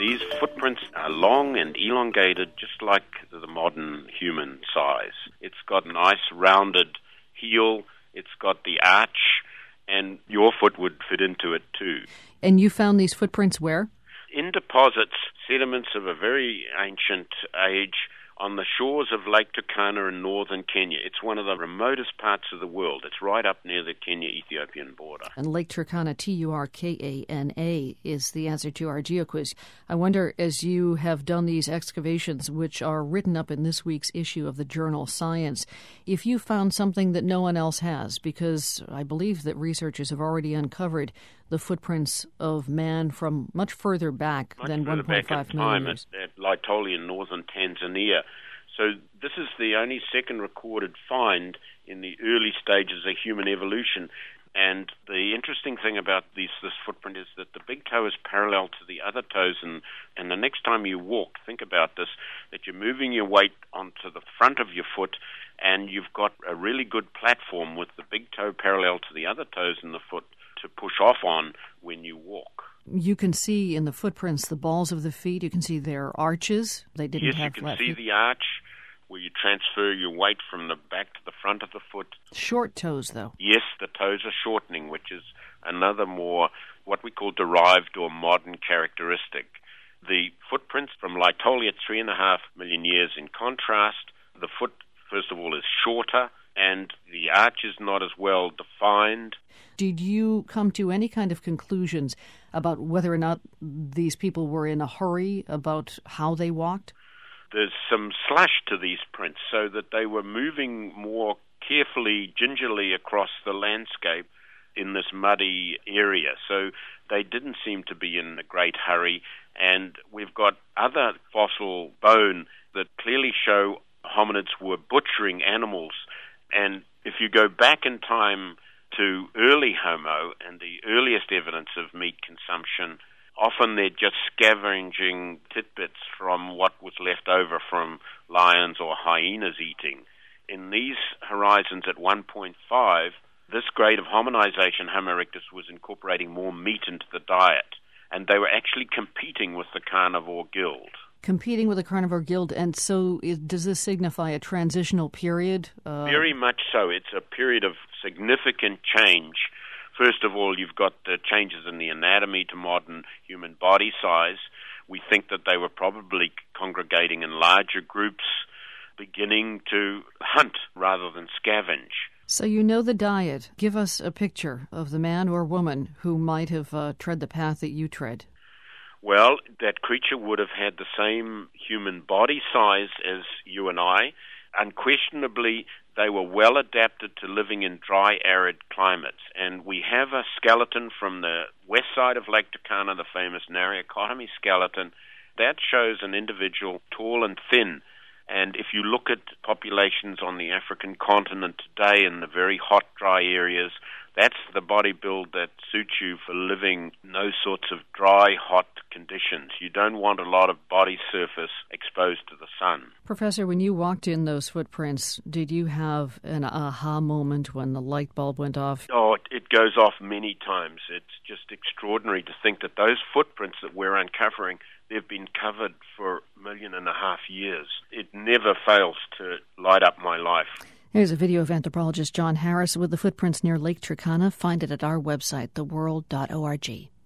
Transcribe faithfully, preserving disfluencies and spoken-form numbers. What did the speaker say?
These footprints are long and elongated, just like the modern human size. It's got a nice rounded heel, it's got the arch, and your foot would fit into it too. And you found these footprints where? In deposits, sediments of a very ancient age, on the shores of Lake Turkana in northern Kenya. It's one of the remotest parts of the world. It's right up near the Kenya-Ethiopian border. And Lake Turkana, T U R K A N A, is the answer to our GeoQuiz. I wonder, as you have done these excavations, which are written up in this week's issue of the journal Science, if you found something that no one else has, because I believe that researchers have already uncovered the footprints of man from much further back much than one point five million years. At, at Laetoli in northern Tanzania. So this is the only second recorded find in the early stages of human evolution. And the interesting thing about these, this footprint is that the big toe is parallel to the other toes. And, and the next time you walk, think about this, that you're moving your weight onto the front of your foot, and you've got a really good platform with the big toe parallel to the other toes in the foot to push off on when you walk. You can see in the footprints the balls of the feet. You can see their arches. They didn't yes, have you can flat see feet. the arch where you transfer your weight from the back to the front of the foot. Short toes, though. Yes, the toes are shortening, which is another more what we call derived or modern characteristic. The footprints from Laetoli at three and a half million years, in contrast, the foot, first of all, is shorter, and the arch is not as well defined. Did you come to any kind of conclusions about whether or not these people were in a hurry about how they walked? There's some slash to these prints, so that they were moving more carefully, gingerly across the landscape in this muddy area. So they didn't seem to be in a great hurry. And we've got other fossil bone that clearly show hominids were butchering animals. And if you go back in time to early Homo and the earliest evidence of meat consumption, often they're just scavenging tidbits from what was left over from lions or hyenas eating. In these horizons at one point five, this grade of hominization, Homo erectus, was incorporating more meat into the diet, and they were actually competing with the carnivore guild. Competing with the carnivore guild, and so is, does this signify a transitional period? Uh... Very much so. It's a period of significant change. First of all, you've got the changes in the anatomy to modern human body size. We think that they were probably congregating in larger groups, beginning to hunt rather than scavenge. So you know the diet. Give us a picture of the man or woman who might have uh, tread the path that you tread. Well, that creature would have had the same human body size as you and I. Unquestionably, they were well adapted to living in dry, arid climates. And we have a skeleton from the west side of Lake Turkana, the famous Nariakotomi skeleton. That shows an individual tall and thin. And if you look at populations on the African continent today in the very hot, dry areas, that's the body build that suits you for living in those sorts of dry, hot conditions. You don't want a lot of body surface exposed to the sun. Professor, when you walked in those footprints, did you have an aha moment when the light bulb went off? Oh, it, it goes off many times. It's just extraordinary to think that those footprints that we're uncovering, they've been covered for a million and a half years. It never fails to light up my life. Here's a video of anthropologist John Harris with the footprints near Lake Turkana. Find it at our website, the world dot org.